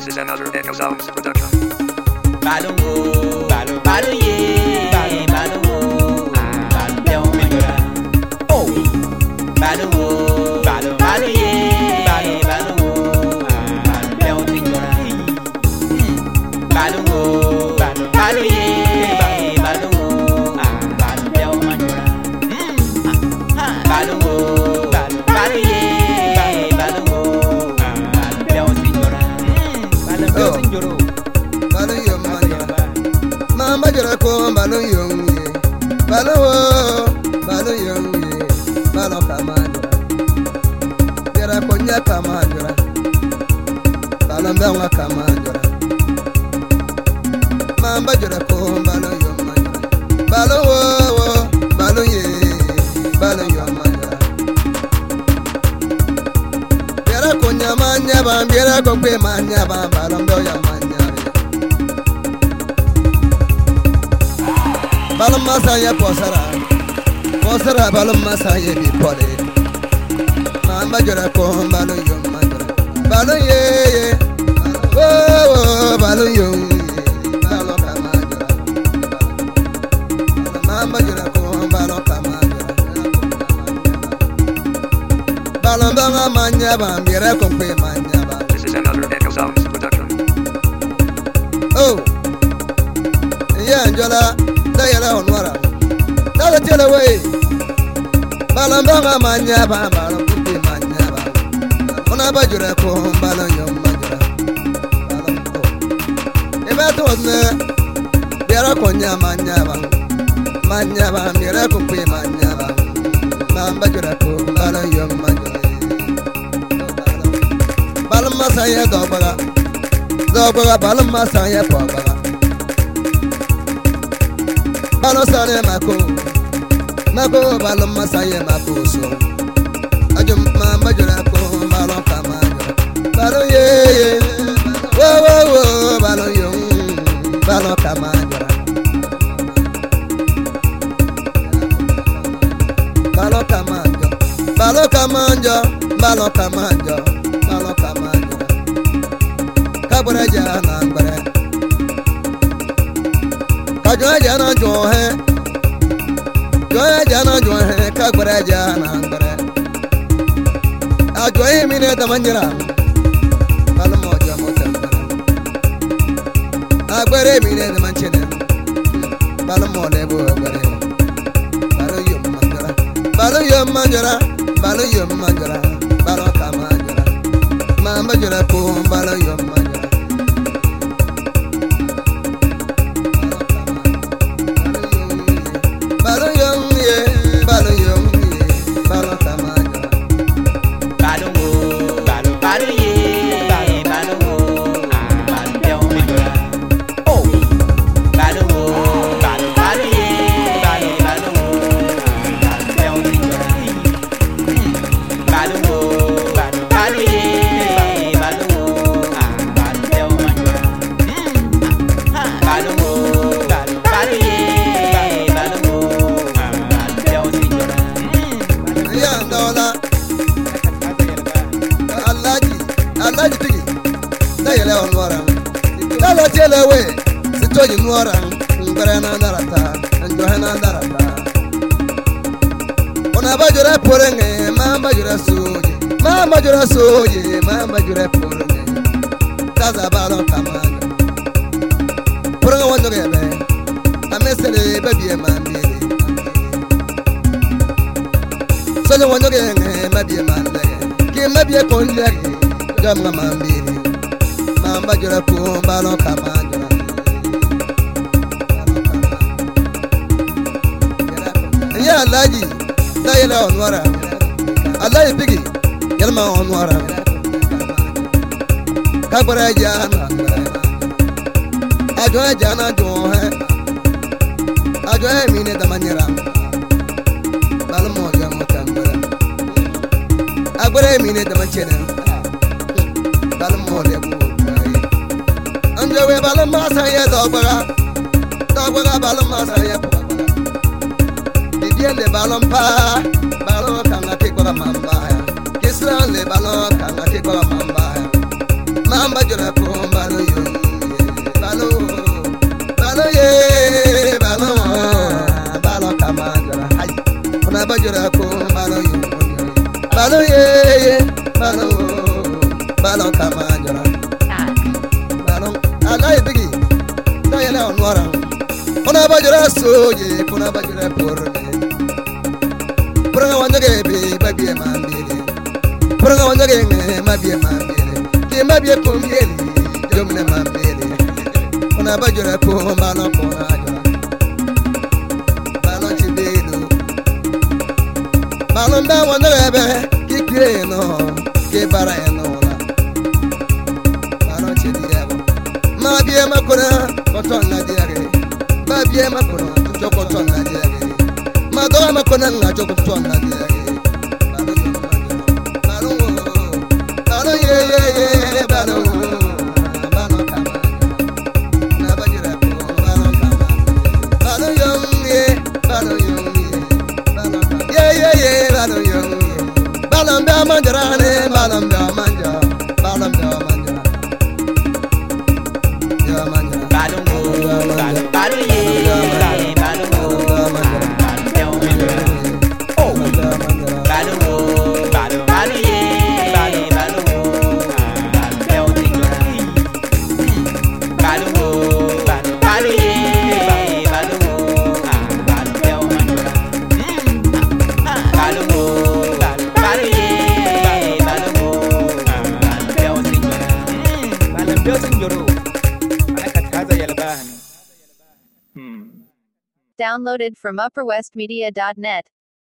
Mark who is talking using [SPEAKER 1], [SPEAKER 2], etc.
[SPEAKER 1] This is another Echo Sounds production.
[SPEAKER 2] Balongo, balon, balon ye, balongo, balon bien on m'aidera. Oh, balongo, balon, balon ye, balongo, balon bien on t'aidera. Balongo, balon, balon ye, balongo, balon bien on m'aidera. Balongo, balon, balon ye, balongo, balon bien on t'aidera. Balon bien on t'aidera.
[SPEAKER 3] Mamba jara ko balon yongi balon yongi balon kamajara jara ko nya kamajara balon banga kamajara mamba jara ko balon yongi balon ye balon yongi jara ko nya manya ba jara ko pe manya ba balon do ya manya balon masaya posara balon masaya bi pole mamba jara ko balon yom majara balon ye oh balon yom balon kamajara mamba jara ko balon kamajara balon banga manya ba mbira ko pe manya ba.
[SPEAKER 1] This is another Echo Sounds production.
[SPEAKER 3] Oh yeah Anjola Dayala onwara dala tele we balambanga manya ba balon kuti manya ba ona bajura ko balon yom majura balon to eba to ne biara ko nya manya ba biara ko pe manya ba bajura ko balon yom majura balon masaya dogbaga balon masaya pobaga balon sare mako balon masaye mako so ajum mamba jura ko balon kamajura balon ye wo balon yong balon kamajura balon kamanja kabura jana ngare kajoya jana johe kagbara jana ngare ajoye mine tamanyira balmo jamo tambara agbare mine tamanchene balmo lebo agbare balo yom manjara balo kamajara mamba jara ko balo yom manjara we sitoji nuara ngara na darata njohe na darata ona bajura porenge mamba jura porenge taza balon kamanga porenge wondo gebe amesele babiye mambele solo wondo gebe mabiye mambele ki mabiye konlege gamga mambele mamba jura ko balon kamanga ya alaji dayela onwara alaji bigi yalma onwara kagbara jana ajoya jana ajoya mine damanyira balmo jamo tambara agbara mine damachena balmo lebu anjewe balma saya dogbaga balma saya le balon kanga ke kwa mamba ya kisla le balon kanga ke kwa mamba ya mamba jura ko balo kamanjara balo alai bigi da yala onwara ona bajura soje kuna bajura porge puranga wanjage be babie mambele puranga wanjage mabie mambele ke mabie pomyeli jomne mambele ona bajura po balo pona jara balo chibedo balo mba wanjage be kikire no ke bara no la balo chidiabo mabie makona kotonna diare babie makona chokotonna diare madora makona nga chokotonna diare balo ye balo balo kama na bajira ko balo kama balo yong ye balo balo ye balo yong balo mba manjara ne balo mba manja balo mba manja ya manja
[SPEAKER 2] Balungo, balu ye, balungo, oh, balungo, balu ye, balungo, balungo, balu ye, balungo, balungo, balu ye, balungo,
[SPEAKER 4] Downloaded from upperwestmedia.net.